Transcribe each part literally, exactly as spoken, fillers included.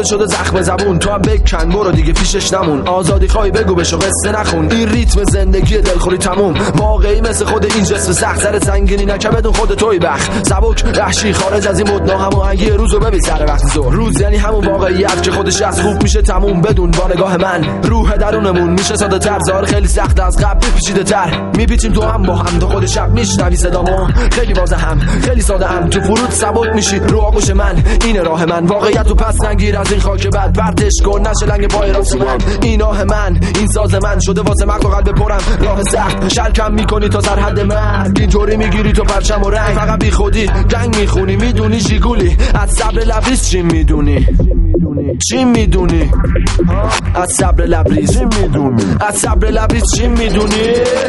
شده زخم زبون، تو هم بکن برو دیگه پیشش نمون. آزادی خواهی بگو بشو قصه نخون، این ریتم زندگی دلخوری تموم. واقعی مثل خود این جسم سخت، سر سنگینی نکه بدون خود توی بخت. سبک وحشی خارج از این مد، ناهماهنگی روزو ببین سر وقت زور. روز یعنی همون واقعیت که خودش از خوب میشه تموم بدون با نگاه من. روح درونمون میشه ساده تر، زار خیلی سخت از قبل پیچیده تر. میپیچیم تو هم با هم، تو خود شب میشنوی صدامو خیلی واضح هم خیلی ساده هم. تو فرود سبک میشی رو آغوش من، این راه من. واقعیت تو پس نگیر از این خاک بد، پرتش کن نشه لنگ پای راست من. این آه من، این ساز من شده واسه مغز و قلب پرم. راه سخت شلکم میکنی تا سرحد مرگ، اینطوری میگیری تو پرچم و رنگ. فقط بی خودی گنگ میخونی، میدونی جیگولی از صبر لبریز چی میدونی؟ چی میدونی؟ از صبر لبریز چی میدونی؟ از صبر لبریز چی میدونی؟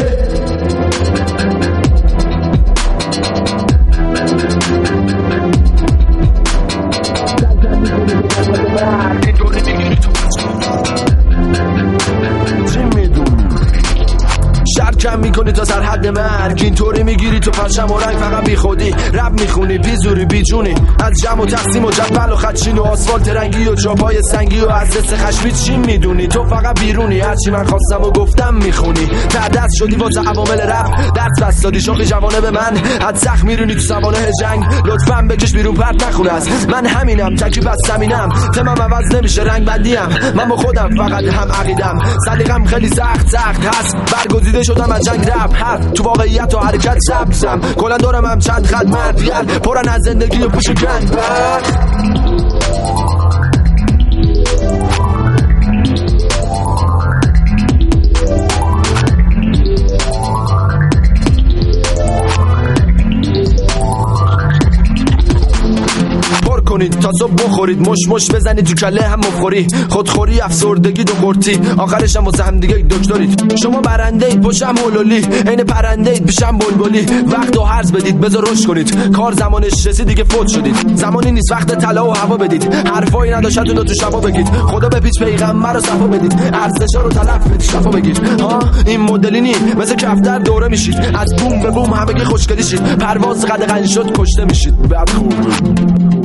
شرکم میکنی تا سرحد مرگ، اینطوری میگیری تو پرچم و رنگ. فقط بی خودی رب میخونی، بی زوری بی جونی از جمع و تقسیم و جبل و خدچین و آسفالت رنگی و جاپای سنگی و از دست خشمی. چی میدونی؟ تو فقط بیرونی، هرچی من خواستم و گفتم میخونی. تردست شدی واسه عوامل رب، درس بس دادی شوخی جوانه به من. از زخ میرونی تو سوانه جنگ، لطفاً بکش بیرون پرت نخونه از من. همینم تکی بس زمینم، تمام عوض نمیشه رنگ بندیم. من با خودم فقط هم عقیدم، سلیقم خیلی سخت سخت هست. برگزیده شدم از جنگ رپ هست، تو واقعیت و حرکت سبزم. کلا دورم هم چند خط مردیل پرن از زندگی و پوش گنگ بر. کنید تا صبح بخورید، مش مش بزنید تو کله هم مخوری. خودخوری افسردگی دو قرتی، آخرش هم واسه هم دیگه دکترید. شما برنده اید پشم هلولی، عین پرنده اید پیشم بلبلی. وقت و هرز بدید بذار رشد کنید، کار زمانش رسید دیگه فوت شدید. زمانی نیست وقت طلا و هوا بدید، حرفایی نداشتون تو شبا بگید. خدا به پیچ پیغمبر رو صفا بدید، ارزشا رو تلف بدید شفا بگید. ها این مدلی نی مثل کفتر دوره میشید، از بوم به بوم همگی خوشگلی شید. پرواز قدغن شد کشته میشید. بعد خوب